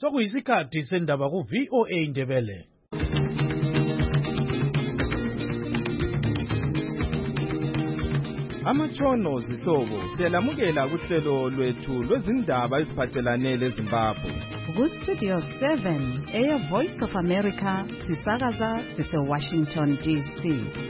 Sokuyisikhathi sendaba ku VOA Indebele. Amatshono zihlobo siyalamukela kuhlelo lwethu lwezindaba eziphathelane leZimbabwe. Ku-Studio 7 eya Voice of America sisakaza sise-Washington DC.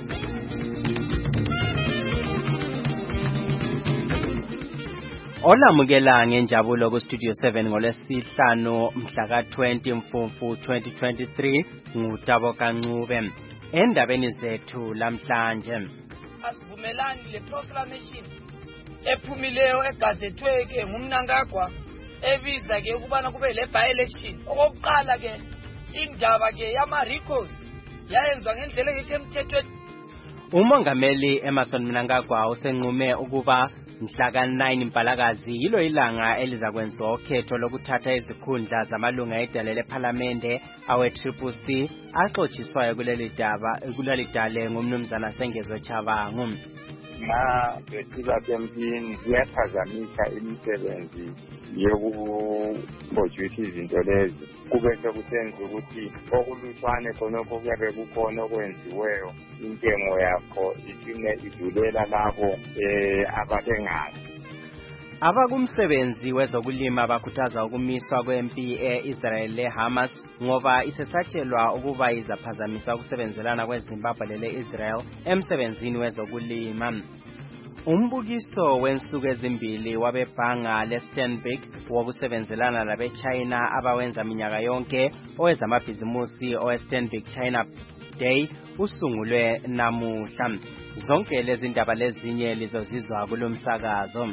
Olamukela ngenjabulo ku-Studio 7 ngolwesihlanu mhla ka-20 Mfumfu 2023 nguTabo Kancube. Endabeni zethu lamhlanje asivumelani le proclamation ephumileyo egazethwe ngumNangagwa ebiza ke ukubana kube le by election. Okokuqala ke indaba ke yama records yayenzwa ngendlela engekho emthethweni. Umongameli Emmerson Mnangagwa usenqume ukuba mhla ka-9 Mpalakazi yilo ilanga elizakwenziwa ukhetho lokuthatha izikhundla zamalunga edale lephalamende awe-CCC axotshiswayo kuleli dale ngumnumzana Sengezo Chabangu. Besila tempini kuyaphazamisa imisebenzi yokuproduce izinto lezi kube sekusenza ukuthi okulutshwane khonokho kuyabe kukhona okwenziweyo intengo yakho isine idulela labo ababengazi. Abakumsebenzi wezokulima bakhuthaza ukumiswa kwempi e-Israel le-Hamas ngoba isesatshelwa ukuba izaphazamisa ukusebenzelana kweZimbabwe lele-Israel emsebenzini wezokulima. Umbukiso wensuku ezimbili wabebhanga leStandard wokusebenzelana labe-China abawenza minyaka yonke owezamabhizimusi oweStandard China Day usungulwe namuhla. Zonke lezi ndaba lezinye lizozizwa kulomsakazo.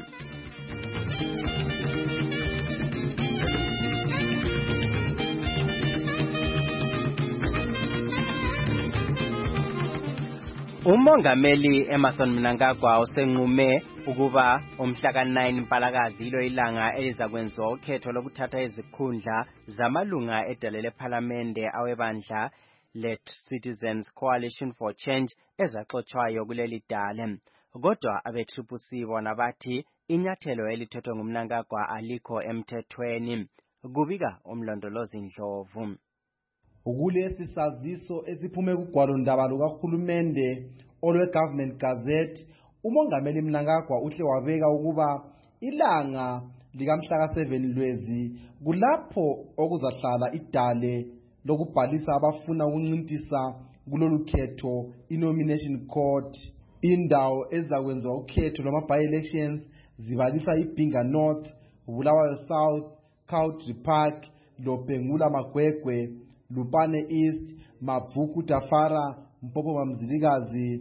Umongameli Emmerson Mnangagwa usenqume ukuba umhla ka-9 Mpalakazi yilo ilanga elizakwenziwa ukhetho lokuthatha izikhundla zamalunga edale lephalamende awebandla le-Citizens Coalition for Change ezaxotshwayo kuleli dale. Kodwa abe-CCC bona bathi inyathelo elithethwe ngumNangagwa alikho emthethweni. Kubika umlondolozi Ndlovu. Ukulesi saziso esiphume kugwalo ndaba lukahulumende olwe-Government Gazette, umongameli Mnangagwa uhle wabeka ukuba ilanga likamhla ka-7 Lwezi kulapho okuzahlala idale lokubhalisa abafuna ukuncintisa kulolu khetho i-nomination court. Indawo ezakwenziwa ukhetho lwama-by-elections zibalisa iBinga North, Bulawayo South, Country Park, Lobhengula Magwegwe, Lupane East, Mabvuku Tafara, Mpopo Mamzilikazi,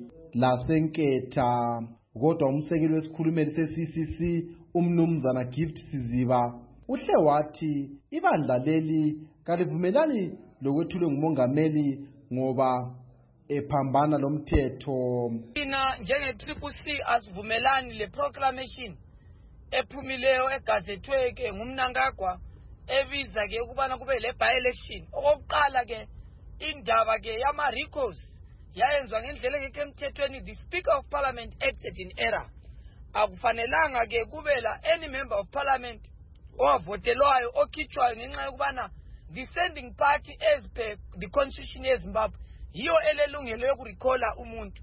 lasenketha. Kodwa umsekeli wesikhulumeli se-CCC umnumzana Gift Siziba uhle wathi ibandla leli kalivumelani lokwethulwe ngumongameli ngoba ephambana lomthetho. Thina njenge-CCC asivumelani le proclamation ephumileyo egazethwe ngumNangagwa ebiza ke ukubana kube le by election. Okokuqala ke indaba ke yama records yayenzwa ngendlela engekho emthethweni. The Speaker of Parliament acted in error. Akufanelanga ke kubela any member of parliament owavotelwayo okhitshwayo ngenxa yokubana the sending party as per the constitution yeZimbabwe yiyo elelungelo yokurecalla umuntu.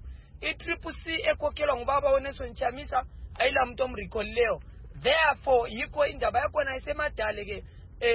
I-CCC ekhokhelwa ngubaba uNelson Chamisa ayila muntu omrecalleyo. Therefore yikho indaba yakhona isemadale ke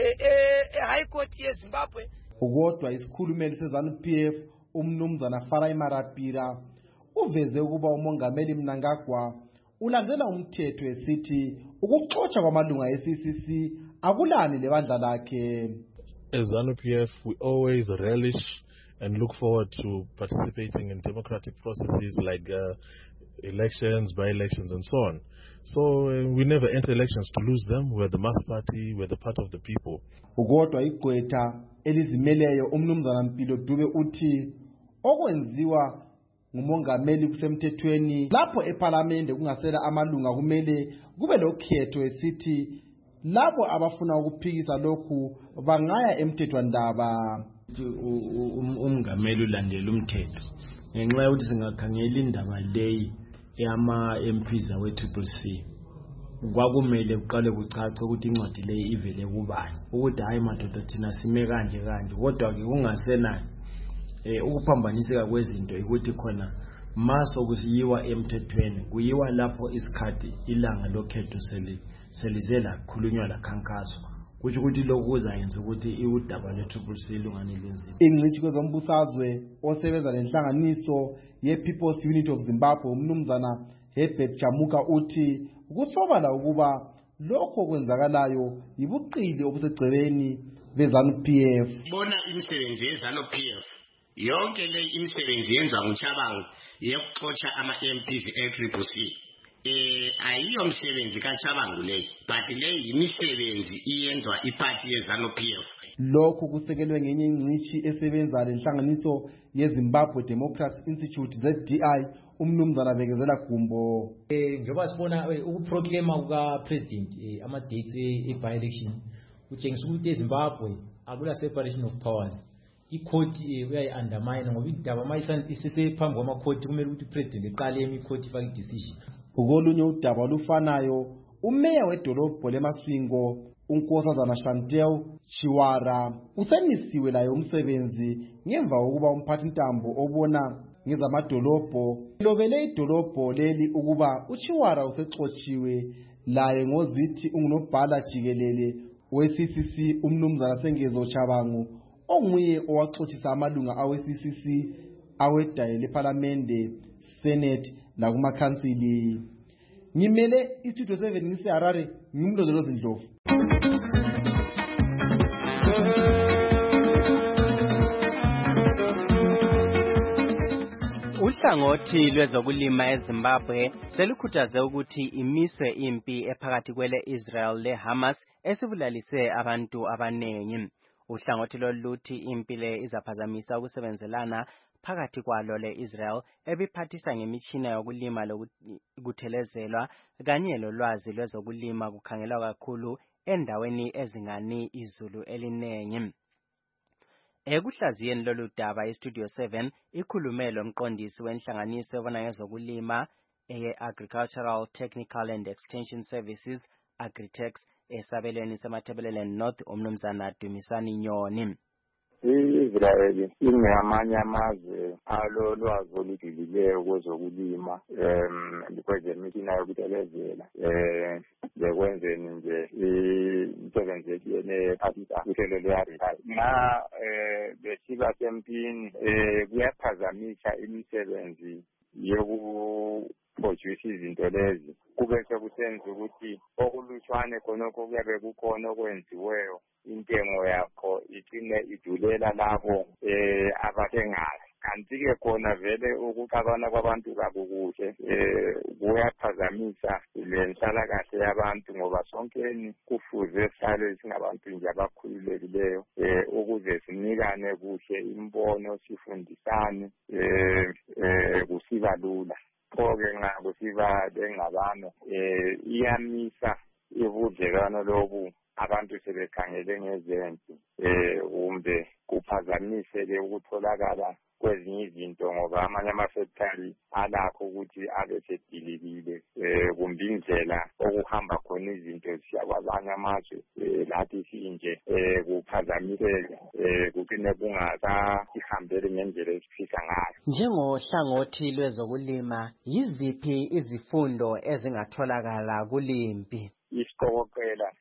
High Court yeZimbabwe. Kodwa isikhulumeli seZANU-PF umnumzana Farai Marapira uveze ukuba umongameli Mnangagwa ulandela umthetho esithi ukuxotsha kwamalunga e-CCC akulani lebandla lakhe. As ZANU-PF, we always relish and look forward to participating in democratic processes like elections, by-elections, and so on. So we never enter elections to lose them. We're the mass party, we're the part of the people. Kodwa igqwetha elizimeleyo umnumzana Mpilo Dube uthi okwenziwa ngumongameli kusemthethweni lapho eParliament kungasela amalunga kumele kube lokhetho esithi labo abafuna ukuphikisa lokhu bangaya emthethwandaba. Umngameli ulandela umthetho ngenxa yokuthi singakhangela indaba leyi yama MPs awe-CCC kwakumele uqale kucace ukuthi incwadi le ivele kubani ukuthi hayi madoda thina sime kanje kodwa ke kungasenani ukuphambaniseka kwezinto ukuthi khona maso kusiyiwa emthethweni kuyiwa lapho isikhathi ilanga lokhetho selize lakhulunywa lakhankaswa kuthi ukuthi lokuza yenza ukuthi udaba le-CCC lungani lwenzima. Ingcitshi kwezombusazwe osebenza nenhlanganiso ye-People's Unity of Zimbabwe umnumzana Herbert Chamuka uthi kusobala ukuba lokho kwenzakalayo yibuqili obusegcebeni beZANU-PF. Bona imisebenzi yeZANU-PF yonke le imisebenzi yenziwa nguChabangu yokuxotsha ama-MPs e-CCC. Ayiyo msebenzi kaChabangu le but le imisebenzi iyenzwa iparty yeZANU-PF. Lokho kusekelwe ngenye ingcitshi esebenza lenhlanganiso yeZimbabwe Democracy Institute ZDI umnumzana Bekezela Gumbo. Njengoba sibona ukuproclaima kuka-president ama-dates e-by-election kutshengisa ukuthi eZimbabwe akula separation of powers. Ikhoti uyayi-undermine ngoba indaba isesephambi kwamakhoti kumele ukuthi upresident eqale imikhoti ifake i-decision. Ukolunye udaba olufanayo umeya wedolobho leMasvingo uNkosazana Chantel Chiwara usemisiwe layo umsebenzi ngemva kokuba umphathintambo obona ngezamadolobho lobele idolobho leli ukuba uChiwara usexotshiwe laye ngozithi ungunobhala jikelele we-CCC umnumzana Sengezo Chabangu onguye owaxotsisa amalunga awe-CCC awedaye leParliament, Senate nakumakhansili. Ngimele istudio 7 ngiseHarare ngimlondolozi Ndlovu. Uhlangothi lwezokulima eZimbabwe selukhuthaze ukuthi imiswe impi ephakathi kwele Israel leHamas esibulalise abantu abanengi. Uhlangothi loluthi impi le izaphazamisa ukusebenzelana phakathi kwalo le-Israel ebiphathisa ngemitshina yokulima lokuthelezelwa kanye lolwazi lwezokulima kukhangelwa kakhulu endaweni ezingani izulu elinengi. Ekuhlaziyeni lolu daba iStudio 7 ikhulume lomqondisi wenhlanganiso ebona ngezokulima eye-Agricultural Technical and Extension Services Agritex esabelweni semathebeleleni North umnumzana Dumisani Nyoni. I-Israel ingamanye amazwe alolwazi olujulileyo kwezokulima kwezemitshina yokutelezela bekwenzeni nje imisebenzi etiyene ephathisa uhlelo lwe-agriculture. Nxa besiba sempini kuyaphazamisa imisebenzi yokuproduce izinto lezi kube sekusenza ukuthi okulutshwane khonokho kuyabe kukhona okwenziweyo intengo yakho icine idulela labo abathengayo. Kanti-ke khona vele ukuxabana kwabantu kakukuhle kuyaphazamisa lenhlalakahle yabantu ngoba sonkeni kufuze sihlale singabantu nje abakhululekileyo ukuze sinikane kuhle imbono sifundisane kusiba lula. Pho-ke nxa kusiba bengabano iyamisa ubudlelwano lobu abantu sebekhangele ngezempi kumbe kuphazamise-ke ukutholakala kwezinye izinto ngoba amanye amafactory alakho ukuthi abe sedilikile kumbe indlela okuhamba khona izinto ziya kwabanye amazwe lathi sinje kuphazamiseke kuqine kungasahambeli ngendlela esifisa ngayo. Njengohlangothi lwezokulima yiziphi izifundo ezingatholakala kulimpi? Isiqokoqela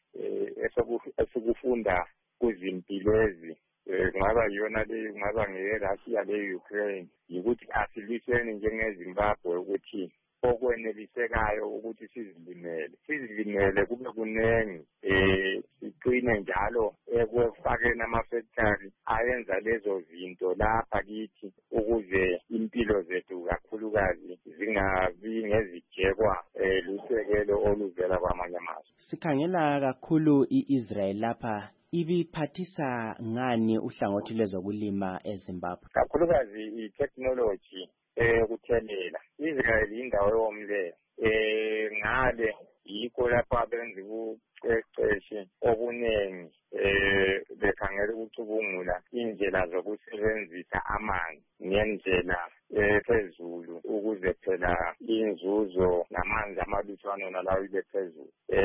esikufunda kuzimpi lezi kungaba yona le kungaba ngeRussia le-Ukraine yikuthi asilwiseni njengeZimbabwe ukuthi okwenelisekayo ukuthi sizilimele kube kunengi siqine njalo ekwefakeni amafactory ayenza lezo zinto lapha kithi ukuze impilo zethu kakhulukazi zingabi ngezijekwa lusekelo oluvela kwamanye amazwe. Sikhangela kakhulu i-Israel lapha ibiphathisa ngani uhlangothi lwezokulima eZimbabwe? Kakhulukazi i-technology kuthelela. Israel indawo yomlelo ngale yikho lapho abenza ubuqeqeshi obuningi bekhangela ukucubungula indlela zokusebenzisa amanzi ngendlela phezulu ukuze phela inzuzo namanzi amalutshwana nalawo ibe phezulu.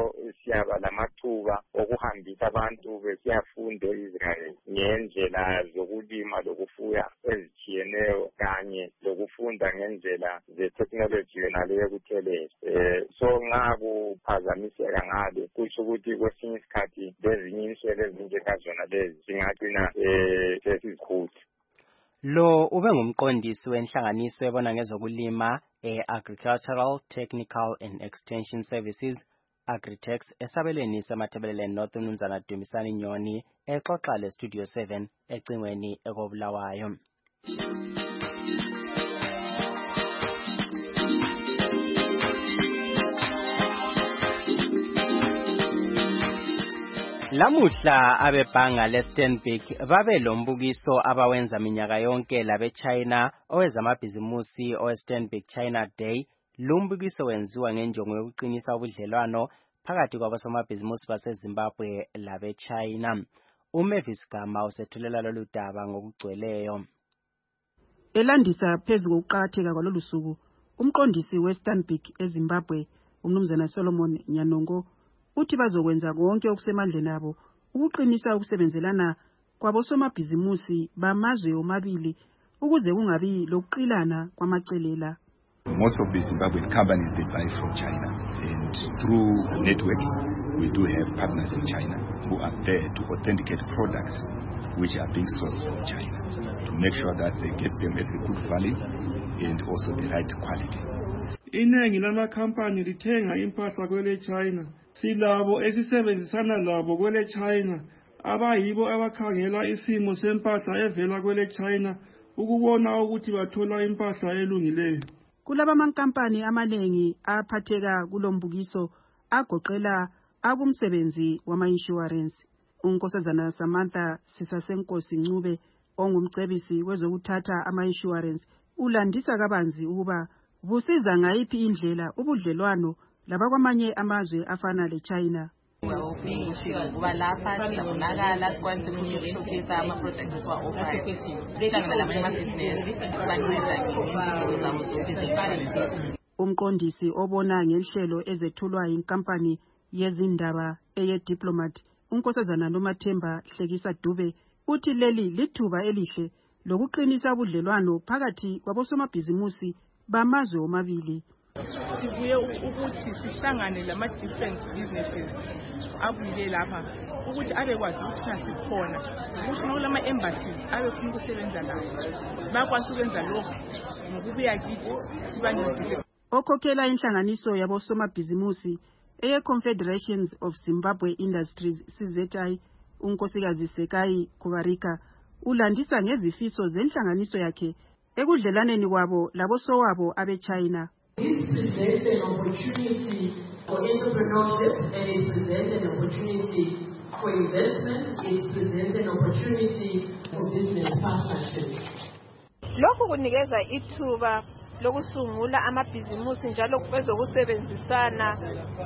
njalo siyaba lamathuba okuhambisa abantu besiyafunda e-Israel ngendlela zokulima lokufuya ezitshiyeneyo kanye lokufunda ngendlela ze-technology yonale yokuthelela. So nxa kuphazamiseka ngale kusho ukuthi kwesinye isikhathi lezinye inhlelo ezinjengazona lezi zingagcina sesizikhulu. Lo ube ngumqondisi wenhlanganiso ebona ngezokulima Agricultural Technical and Extension Services Agritex esabelweni semathebeleleni North uMnumzana Dumisani Nyoni exoxa le Studio 7 ecingweni ekobulawayo. Lamuhla abebhanga leStanbic babe lombukiso abawenza minyaka yonke labeChina owezamabhizimusi oweStanbic China Day. Lumbukiso wenziwa ngenjongo yokuqinisa ubudlelwano phakathi kwabosomabhizimusi baseZimbabwe labeChina. uMavis Gama usethulela lolu daba ngokugcweleyo. Elandisa phezu kokuqakatheka kwalolu suku, umqondisi weStanbic eZimbabwe uMnumzana Solomon Nyanongo uthi bazokwenza konke okusemandleni abo ukuqinisa ukusebenzelana kwabosomabhizimusi bamazwe omabili ukuze kungabi lokuqilana kwamacelela. Most of the Zimbabwean companies they buy from China, and through networking we do have partners in China who are there to authenticate products which are being sourced from China to make sure that they get them at a good value and also the right quality. Inengi lamakhampani lithenga impahla kwele China. Silabo esisebenzisana labo kwele China abayibo abakhangela isimo sempahla evela kwele China ukubona ukuthi bathola impahla elungileyo. Kulaba amankampani amanengi aphatheka kulombukiso agoqela akumsebenzi wama-insurance. Unkosazana Samantha Sisasenkosi Ncube ongumcebisi wezokuthatha ama-insurance ulandisa kabanzi ukuba busiza ngayiphi indlela ubudlelwano labakwamanye amazwe afana leChina. Ngoba lapha sizabonakala sikwanise ukushowcase ama-products wa-offer kanye nalamanye amabhizinesi sibanikeza ngezinto zabo zokuzifanele. Umqondisi obona ngenhlelo ezethulwa yinkampani yezindaba eye-Diplomat unkosazana Nomathemba Hlekisa Dube uthi leli lithuba elihle lokuqinisa ubudlelwano phakathi kwabosomabhizimusi bamazwe omabili. Sibuye ukuthi sihlangane lama-different businesses abuye lapha ukuthi abekwazi ukuthi sikhona ukuthi nakulama-embassies abefuna ukusebenza labo bakwazi ukwenza lokho ngokubuya kithi sibancedise. Okhokhela inhlanganiso yabosomabhizimusi eye-Confederations of Zimbabwe Industries CZI unkosikazi Sekai Kubarika ulandisa ngezifiso zenhlanganiso yakhe ekudlelaneni kwabo labosowabo abeChina. This presents an opportunity for entrepreneurship and it presents an opportunity for investment. It presents an opportunity for business partnerships. Lokhu kunikeza ithuba lokusungula amabhizimusi njalo kwezokusebenzisana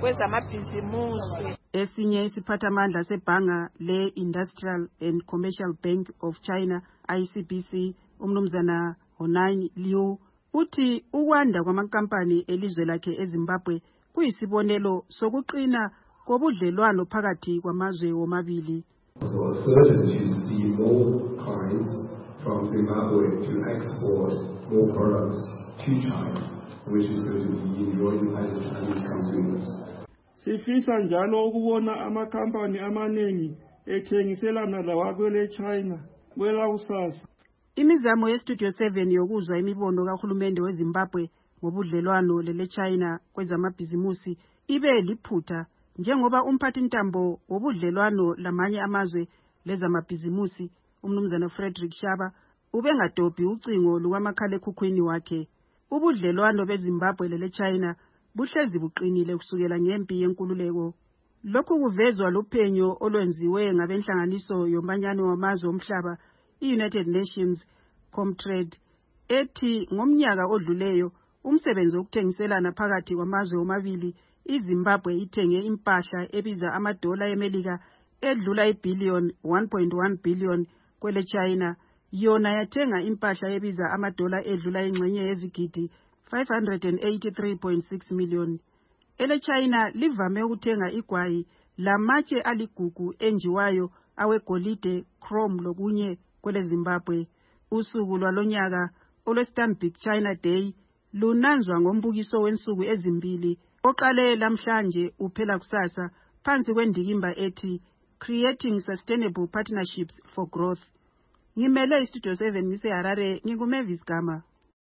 kwezamabhizimusi. Esinye isiphathamandla sebhanga le-Industrial and Commercial Bank of China ICBC uMnumzana Honai Liu uthi ukwanda kwamankampani elizwe lakhe eZimbabwe kuyisibonelo sokuqina kobudlelwano phakathi kwamazwe womabili. We're certain to see more clients from Zimbabwe to export more products to China, which is going to be enjoyed by the Chinese consumers. Sifisa njalo ukubona amakhampani amaningi ethengiselana lawakwele China kwela kusasa. Imizamo yeStudio 7 yokuzwa imibono kahulumende weZimbabwe ngobudlelwano leleChina kwezamabhizimusi ibe liphutha njengoba umphathintambo wobudlelwano lamanye amazwe lezamabhizimusi uMnumzana Frederick Shaba ubengadobhi ucingo lukamakhalekhukhwini wakhe. Ubudlelwano beZimbabwe leleChina buhlezi buqinile kusukela ngempi yenkululeko. Lokhu kuvezwa luphenyo olwenziwe ngabenhlanganiso yomanyano wamazwe omhlaba i-United Nations Comtrade ethi ngomnyaka odluleyo umsebenzi wokuthengiselana phakathi kwamazwe omabili iZimbabwe ithenge impahla ebiza amadola eMelika edlula ibhillion 1.1 billion kwele China yona yathenga impahla ebiza amadola edlula ingxenye yezigidi 583.6 million. ele-China livame ukuthenga igwayi lamatshe aligugu enjiwayo awegolide, chrome lokunye kwele Zimbabwe. Usuku lwalonyaka olweStanbic China Day lunanzwa ngombukiso wensuku ezimbili oqale lamhlanje uphela kusasa phansi kwendikimba ethi Creating Sustainable Partnerships for Growth. Ngimele iStudio 7 ngiseHarare, ngikuMavis Gama.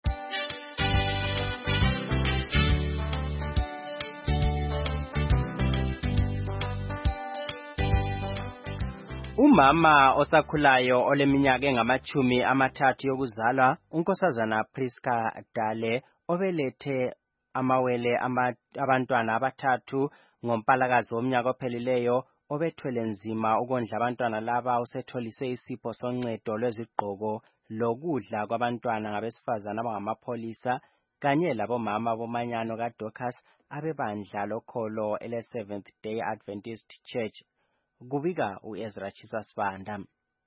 Umama osakhulayo oleminyaka engama-30 yokuzalwa, unkosazana Priska Dale, obelethe amawele abantwana abathathu ngompalakazi womnyaka ophelileyo, obethwele nzima ukondla abantwana laba, usetholise isipho soncedo lwezigqoko lokudla kwabantwana ngabesifazana abangamapholisa kanye labomama bomanyano kaDorcas abebandla lokholo ele-Seventh Day Adventist Church. Kubika uEzra Chisasibanda.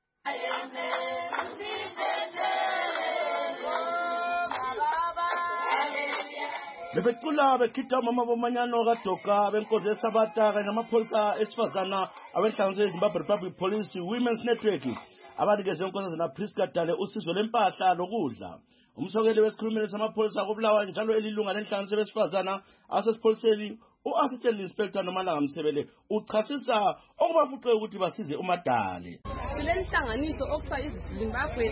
Bebecula bekhitha umama bomanyano kaDoka benkosi eSabata kanye namapholisa esifazana abenhlanganiso yeZimbabwe Republic Police Women's Network abanikeze unkosazana Priska Dale usizo lempahla lokudla. Umsokeli wesikhulumeli samapholisa akubulawa njalo elilunga lenhlanganiso besifazana asesipholiseni u-Assistant Inspector Nomalanga Msebele uchasisa okubafuqe ukuthi basize uMadale. Silenhlanganiso okuthiwa iZimbabwe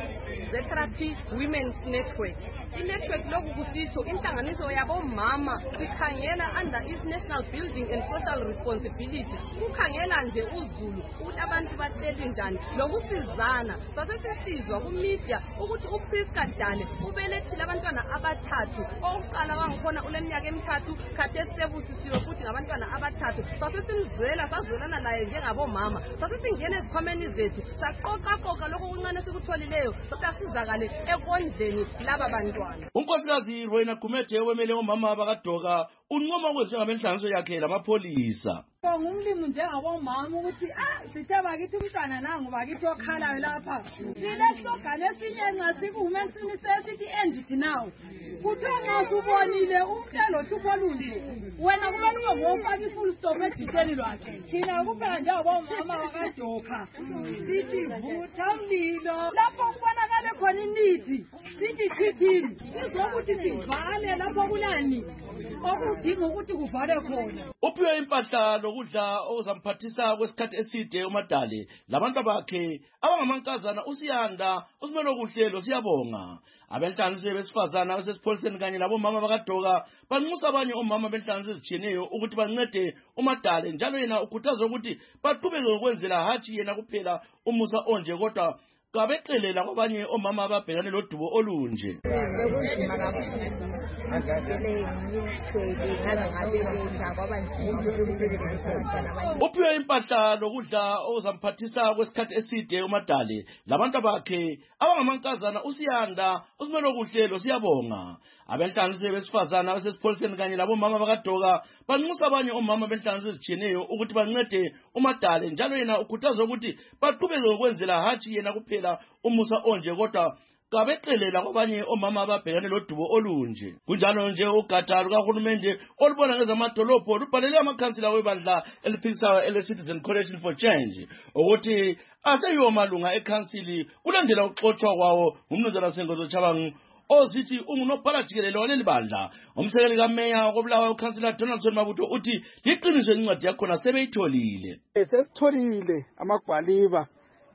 Therapy Women's Network. I-network lokhu kusitsho inhlanganiso yabomama sikhangela under National Building and Social Responsibility. Kukhangela nje uzulu ukuthi abantu bahleli njani lokusizana. Sasesisizwa kumedia ukuthi uPriska Dale ubelethile abantwana abathathu. Okuqala bangikhona uleminyaka emithathu, khathesi sebusisiwe futhi ngabantwana abathathu. Sasesimzwela sazwelana laye njengabomama. Sasesingena ezikhwameni zethu saqoqa lokho kuncane sikutholileyo sasizakale ekondleni laba bantwana. Unkosikazi Rwena Gumede wemele omama abakaDoka unqoma ukwenza ngabenhlanganiso yakhe lamapholisa. Ngumlimi njengabomama ukuthi sithe bakithi umntwana nangu bakithi okhalayo lapha. Silehlogane esinye nxa sikuwomen's necessity ended now. Kuthiwa nxa subonile umhlelo hlupho lunje wena kumele ube ngofaka i-full stop editsheni lwakhe. Thina kuphela njengabomama bakaDoka sithi vutha mlilo lapho kubonakale khona inidi sithi khiphini sizokuthi sivale lapho kulani okudinga ukuthi kuvale khona. Uphiwe impahla lokudla ozamphathisa kwesikhathi eside uMadale labantu bakhe abangamankazana uSiyanda uSimelo Kuhlelo siyabonga. Abenhlanganiso besifazana besesipholiseni kanye labomama bakaDoka banxusa abanye omama benhlanganiso ezitshiyeneyo ukuthi bancede uMadale njalo yena ukhuthaza ukuthi baqhubeke ngokwenzela hatshi yena kuphela umusa onje kodwa kabeqelela kwabanye omama ababhekane lodubo olunje. Bekunzima kakhulu ngivele ngithwele ngaze ngabeletha kwaba nzima ukusebenzisa abantwana abaningi. Uphiwe impahla lokudla ozamphathisa kwesikhathi eside uMadale labantu bakhe abangamankazana uSiyanda uSimelo Kuhlelo siyabonga. Abenhlanganiso besifazana besesipholiseni kanye labomama bakaDoka banxusa abanye omama benhlanganiso ezitshiyeneyo ukuthi bancede uMadale njalo yena ukhuthaza ukuthi baqhubeke ngokwenzela hatshi yena kuphela umusa onje kodwa kabeqelela kwabanye omama ababhekane lodubo olunje. Kunjalo nje ugatsha lukahulumende olubona ngezamadolobho lubhalele amakhansila webandla eliphikisayo ele-Citizen Coalition for Change ukuthi aseyiwo malunga ekhansili kulandela ukuxotshwa kwawo ngumnumzana Sengozo Chabangu ozithi ungunobhala jikelele waleli bandla. Umsekeli kameya wobulawayo ukhansila Donaldson Mabutho uthi liqiniso incwadi yakhona sebeyitholile. Sesitholile amagwaliba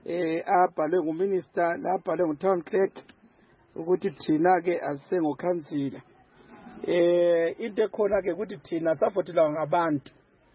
abhalwe nguminister labhalwe ngutown clerk ukuthi thina ke asengokhansila into ekhona ke ukuthi thina safotelwa ngabantu.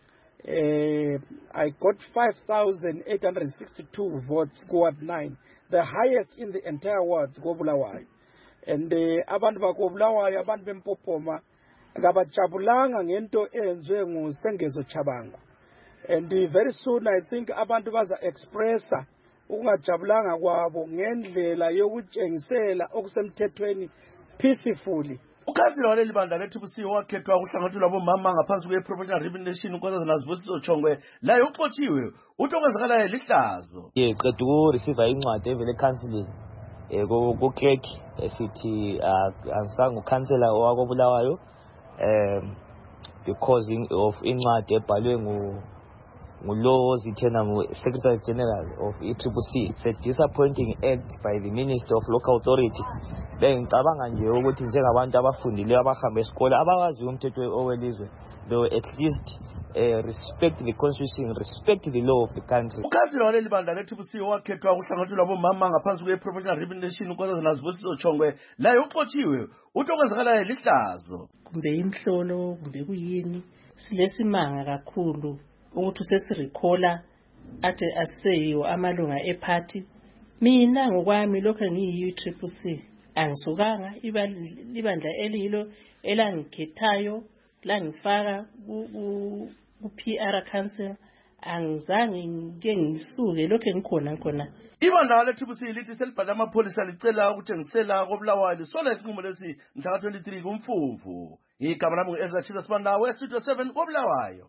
I got 5,862 votes Ward 9, the highest in the entire wards koBulawayo. And abantu bakobulawayo abantu bempophoma ngabajabulanga ngento enziwe nguSengezo Chabangu. And very soon I think abantu baza expressa ukungajabulanga kwabo ngendlela yokutshengisela okusemthethweni peacefully. Ukhansila waleli bandla leThubusiwe wakhethwa ukuhlanganiswa labomama ngaphansi kwe-Provincial Remuneration unkosazana Zibusiso Chongwe laye uxotshiwe uthi okwenzakalayo lihlazo. Qeda ukureceive incwadi evele ekhansilini ku-clerk esithi angisange ukhansela wakoBulawayo the causing of incwadi ebhalwe nguLaw Zithena, Secretary General of ECCC. It's a disappointing act by the Minister of Local Authority. Ngicabanga nje ukuthi njengabantu abafundileyo abahambe esikole abawazi umthetho owelizwe, though at least respect the constitution, respect the law of the country. Ukhansila waleli bandla le-TPC owakhethwa ukuhlanganiswa lwabomama ngaphansi kwe-Proportional Representation uNkosazana Zibusiso Chongwe laye uxotshiwe uthi okwenzakalayo lihlazo. Kumbe imhlolo kumbe kuyini silesimanga kakhulu ukuthi usesirikhola ade aseyiwo amalunga eparty. Mina ngokwami lokho ngiyi-TPC angisukanga ibandla elilo elangikhethayo langifaka ku-PR council, angizange ngike ngisuke lokho ngikhona khona. Ibandla le-TPC lithi selibhale amapholisa licela ukuthengisela koBulawayo lisola isinqumo lesi mhla ka-23 kuMfumfu. Igama lami ngu-Ezra Chilo Sibanda, Studio 7 koBulawayo.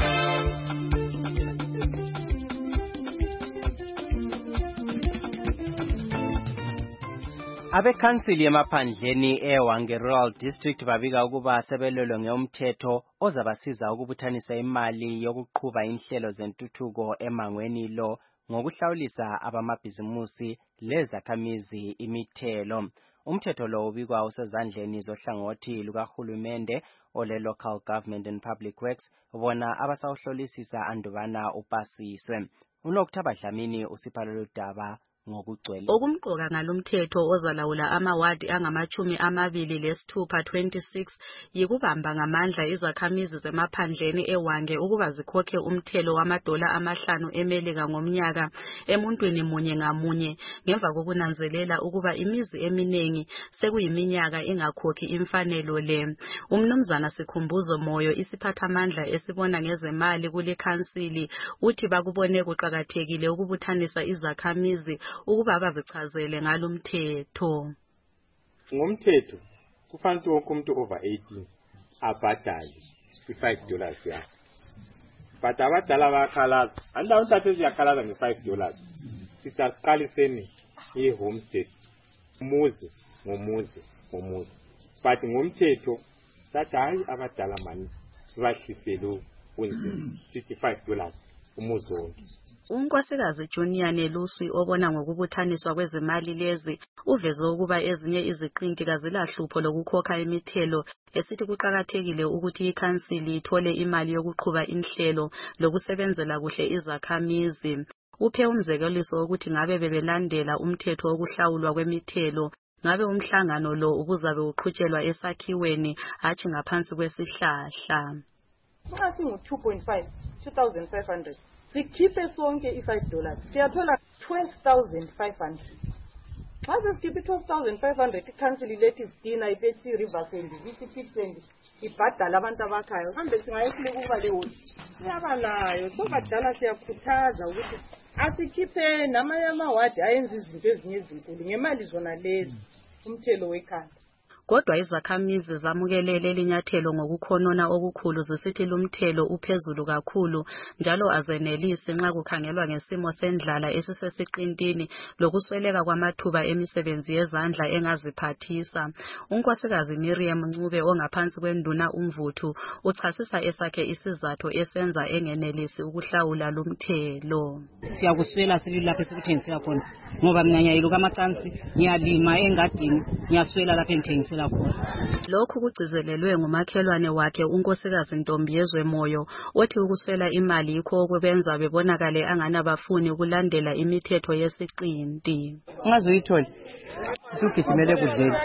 Abekhansili emaphandleni eWange Rural District babika ukuba sebelolo ngeumthetho ozabasiza ukubuthanisa imali yokuqhuba inhlelo zentuthuko emangweni lo ngokuhlawulisa abamabhizimusi lezakhamizi imithelo. Umthetho lo ubikwa usezandleni zohlangothi lukahulumende ole Local Government and Public Works bona abasawuhlolisisa andubana upasiswe. uNokutha Dlamini usipha lolu daba ngokugcwele. Okumqoka ngalomthetho ozalawula amawadi angama-26 26 yikubamba ngamandla izakhamizi zemaphandleni eWange ukuba zikhokhe umthelo wamadola amahlanu emelika ngomnyaka emuntwini munye ngamunye ngemva kokunanzelela ukuba imizi eminingi sekuyiminyaka ingakhokhi imfanelo le. Umnumzana Sikhumbuzo Moyo, isiphathamandla esibona ngezemali kule khansili, uthi bakubone kuqakathekile ukubuthanisa izakhamizi ukuba bazichazele ngalomthetho. Ngomthetho kufanele wonke umuntu over 18 abhadale $5 yakhe. But abadala bayakhalaza. Andawo ntathe ziyakhalaza nge$5. Sitaqaliseni i-homestead. Umuzi ngomuzi. But ngomthetho sathi hayi abadala mani sibahlisele kunzima $55 umuzi wonke. Unkosikazi Junior Nelusi obona ngokubuthaniswa kwezimali lezi uveze ukuba ezinye iziqinti kazilahlupho lokukhokha imithelo, esithi kuqakathekile ukuthi ikhansili ithole imali yokuqhuba inhlelo lokusebenzela kuhle izakhamizi. Uphe umzekeliso ukuthi ngabe bebelandela umthetho wokuhlawulwa kwemithelo, ngabe umhlangano lo ubuzabe uqhutshelwa esakhiweni hatshi ngaphansi kwesihlahla. Ngathi ngu2.5 2500 sikhiphe sonke i$5 siyathola 12,500. Xa sikhiphe 12,500 ikhansili lethi sidina iPetsi Riversend iSipitsend ibhadala abantu abakhayo kambe singayehluleka ukuba lewo siyabalayo. So badala siyakhuthaza ukuthi asikhiphe namanye amawadi ayenza izinto ezinye ezinkulu ngemali zona lezi umthelo wekhanda. Kodwa izakhamizi zamukelele linyathelo ngokukhonona okukhulu zisithi lumthelo uphezulu kakhulu njalo azenelisi nxa kukhangelwa ngesimo sendlala esisesiqintini lokusweleka kwamathuba emisebenzi yezandla engaziphathisa. Unkosikazi Miriam Ncube ongaphansi kwenduna uMvuthu uchasisa esakhe isizathu esenza engenelisi ukuhlawula lumthelo. Siyakuswela silapha esikuthengisela khona ngoba mina ngiyayiluka amacansi ngiyalima engadini ngiyaswela lapha engithengisela. Lokhu kugcizelelwe ngumakhelwane wakhe unkosikazi Ntombiyezwe Moyo othi ukuswela imali yikho okubenza bebonakale anganabafuni ukulandela imithetho yesiqinti. Ungazoyithola sugijimele kudlela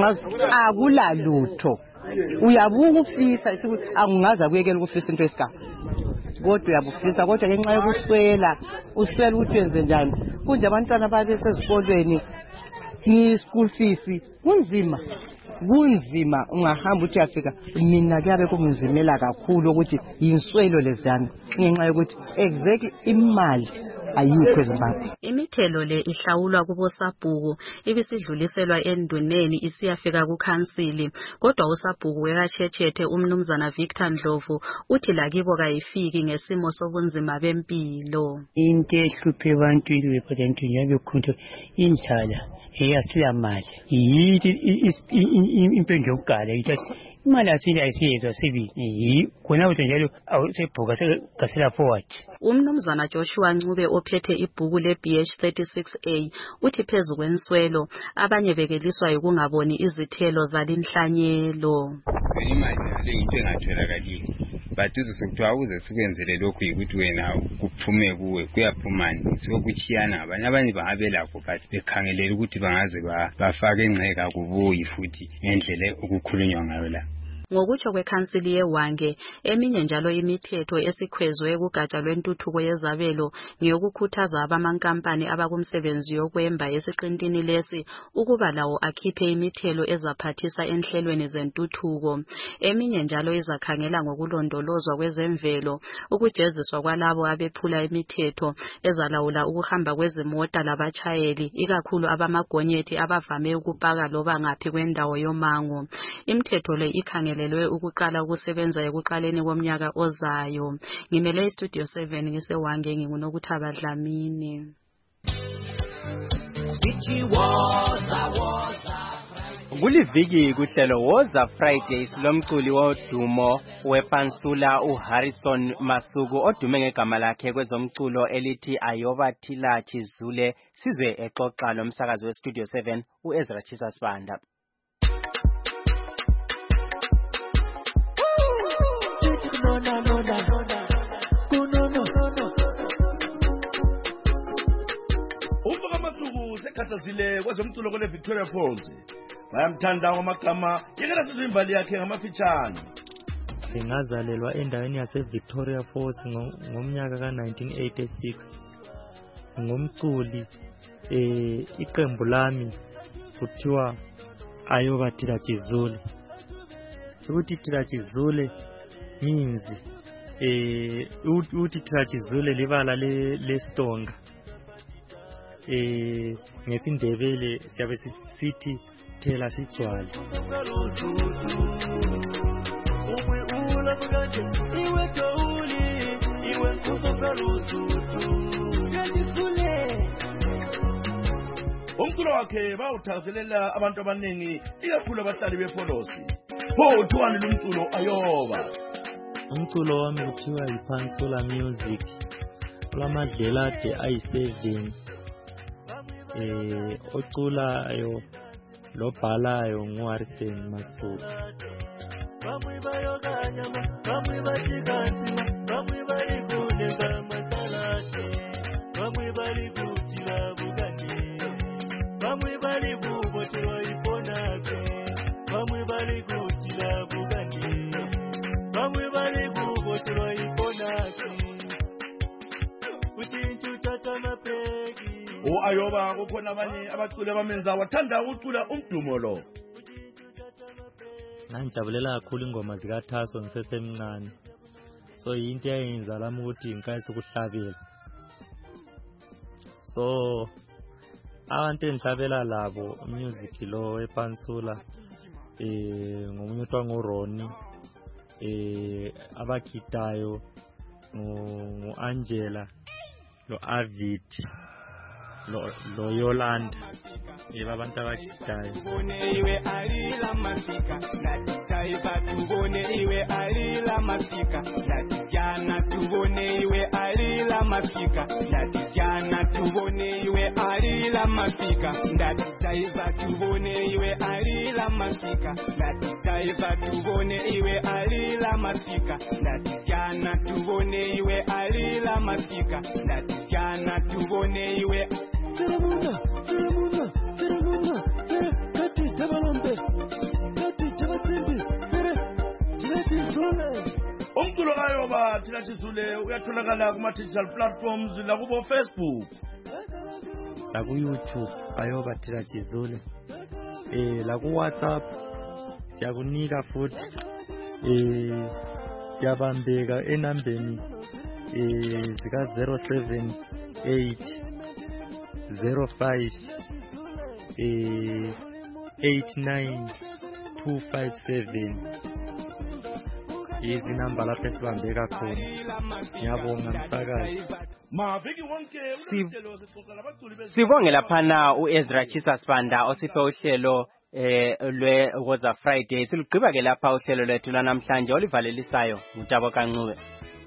akula lutho uyabuka ufisa angingaza kuyekela ukufisa into esigaba kodwa uyabufisa kodwa ngenxa yokuswela uswela ukuthi wenze njani kunje abantwana babesezikolweni ni school fees kunzima ungahamba uthi afika mina kuyabe kunzimela kakhulu ukuthi yinswelo lezana ngenxa yokuthi exactly imali ayikho eZimbabwe. Imithelo le ihlawulwa kubosabhuku ibisidluliselwa enduneni isiyafika kukhansili, kodwa usabhuku wekatshetshethe umnumzana Victor Ndlovu uthi lakibo kayifiki ngesimo sobunzima bempilo. Into ehluphe abantu represent nyabe khonto indlala eyasiyamali yithi impendulo yokugala ithi imali ayisiyezwa sibi khona ukuthi njalo awusebhuka segasela forward. Umnumzana Joshua Ncube ophethe ibhuku le-BH 36A uthi phezu kwenswelo abanye bekeliswa yikungaboni izithelo zalinhlanyelo. Imali le into engatholakali but uzokuthiwa uze sikwenzele lokhu yikuthi wena kuphume kuwe kuyaphumani sokuchiyana abanye bahabe lapho but bekhangelela ukuthi bangaze bafake ingceka kubuyi futhi ngendlela ukukhulunywa ngayo la. Ngokutsho kwekhansili yeWange, eminye njalo imithetho esikhwezwe kugatsha lwentuthuko yezabelo ngeyokukhuthaza abamankampani abakumsebenzi yokwemba esiqintini lesi ukuba lawo akhiphe imithelo ezaphathisa enhlelweni zentuthuko. Eminye njalo izakhangela ngokulondolozwa kwezemvelo, ukujeziswa kwalabo abephula imithetho ezalawula ukuhamba kwezimota labatshayeli, ikakhulu abamagonyethi abavame ukupaka loba ngaphi kwendawo yomango. Imithetho le ikhangela ukuqala ukusebenza ekuqaleni komnyaka ozayo. Ngimele iStudio 7 ngiseWange nginguNokuthaba Dlamini. Kuliviki kuhlelo Woza Fridays lomculi wodumo wepansula uHarrison Masuku odume ngegama lakhe kwezomculo elithi Ayoba Thila Chizule. Sizwe exoxa lomsakazi weStudio 7 uEzra Chisa Sibanda. Umfaka Masuku sekhathazile kwezomculo kule Victoria Falls. Bayamthanda ngomagama yekela sizwe imbali yakhe ngamafitshane. Ngazalelwa endaweni yase Victoria Falls ngomnyaka ka1986. Ngumculi iqembu lami kuthiwa Ayoba Thila Chizule. Ukuthi Thila Chizule means uthi Thila Chizule libala lestonga. Ngesindebele siyabe sithi thela sigcwala. Umculo wakhe bawuthazelela abantu abaningi ikakhulu abahlali befolosi. Pho thuwani lumculo Ayoba. Umculo wami kuthiwa yiPansula Music. Olamadlelade ayi7. Oculayo lobhalayo nguHarrison Masuku. Ayoba kukhona abanye abaculi abamenza wathanda ukucula umdumo lo. Ngijabulela kakhulu ingoma zikaThaso ngisesemncane. So into eyenza lami ukuthi ngikayise ukuhlabela. So abantu engihlabela labo music lo ePansula ngomunye utwa ngoRoni abakhitayo ngoAngela lo Avid lo Yolanda abantu abakhitayo. Iwe alila masika natitaiba tubone iwe alila masika natijana tubone iwe alila masika natijana tubone iwe alila masika natitaiba tubone iwe alila masika natitaiba tubone iwe alila masika natijana tubone iwe alila masika natijana tubone iwe Umculo Ayoba Thila Chizule uyatholakala kuma-digital platforms lakubo Facebook, laku YouTube Ayoba Thila Chizule, laku WhatsApp siyakunika futhi siyabambeka enambeni zika 078 05 89257. Izinamba lapho esibambeka khona. Ngiyabonga msakazi. Sibonge laphana uEzra Chisa Sibanda osiphe uhlelo lwe Woza Friday. Silugqiba ke lapha uhlelo lwethu lwanamhlanje olivalelisayo uTabo Kancube.